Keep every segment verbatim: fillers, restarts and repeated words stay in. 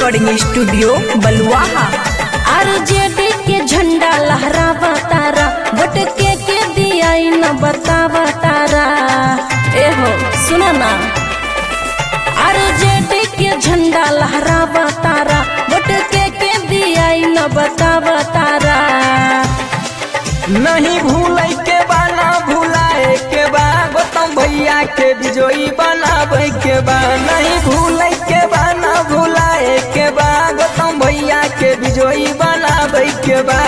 Recording studio बलुआहा। RJD के झंडा लहरावा तारा, vote के के दिया न बतावा तारा। ए हो सुना ना, आरजेडी के झंडा लहरावा तारा, वोट के के दिया न बतावा तारा। नहीं भूले के बा ना भूलाए के बा, गौतम भैया के विजयी बनावे के बा। नहीं भूले के बा ना भूलाए के बा, गौतम भैया के विजयी बनावे के बा।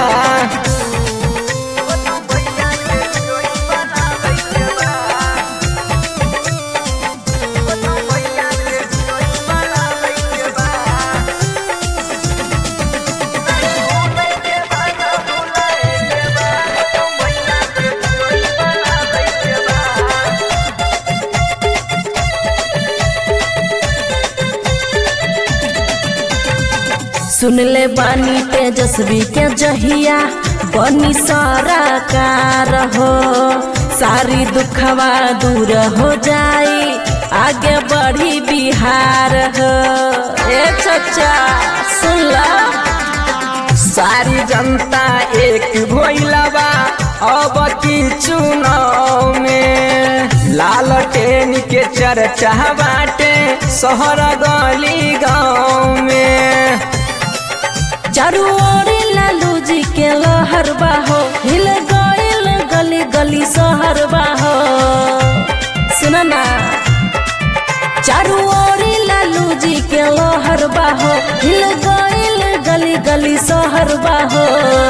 सुन ले बानी तेजस्वी के जहिया बनी सारा कार हो, सारी दुखवा दूर हो जाई, आगे बढ़ी बिहार हो। ए चचा सुन ला, सारी जनता एक भइलबा अब की चुनाव में। लालटेन के चर्चा बाटे शहर गली गाँव में। चारू ओर लालू जी के लहर बाहो, हिल गइल गली गली शहर बाहो। सुना ना, चारू ओर लालू जी के लहर बाहो, हिल गइल गली गली शहर बाहो।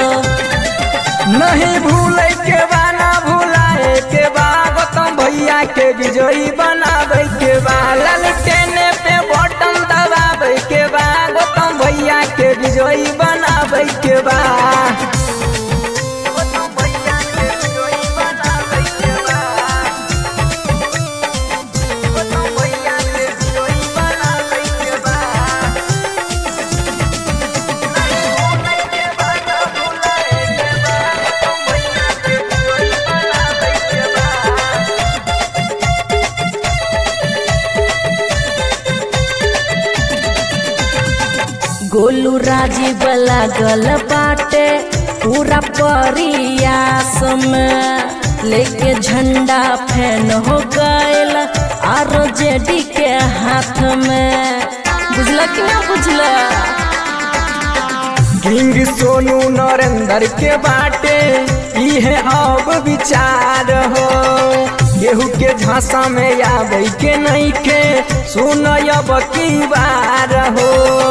नहीं भूले के बा ना भूलाए के बा, गौतम भैया के विजयी बनावे के बा। लालटेन पे बटन दबावे के बा, गौतम भैया के विजयी बनावे के बा। गोलू राजीव लागल बाटे पूरा प्रयास में, लेके झंडा फैन हो गइल आरजेडी के हाथ में। बुझला कि ना बुझला? किंग सोनू नरेंद्र के बाटे इहे अब विचार हो। गेहूं के झांसा में आवे के नहीं के सुन अब की बार हो।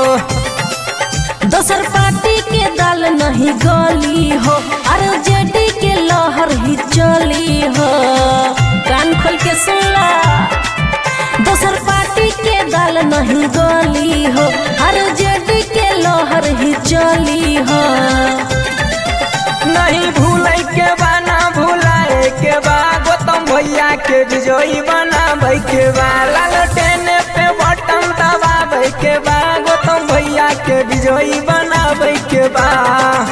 दोसर पार्टी के दल नहीं गली हो, आरजेडी के लहर ही चली हो। कान खोल के सुनला, दोसर पार्टी के दल नहीं गली हो, आरजेडी के लहर ही चली हो। नहीं भूले के बा ना भूलाए के बा, गौतम भैया के विजयी बनावे के बा। लालटेन पे बटन दबावे के बा, गौतम भैया के विजयी बनावे के बा।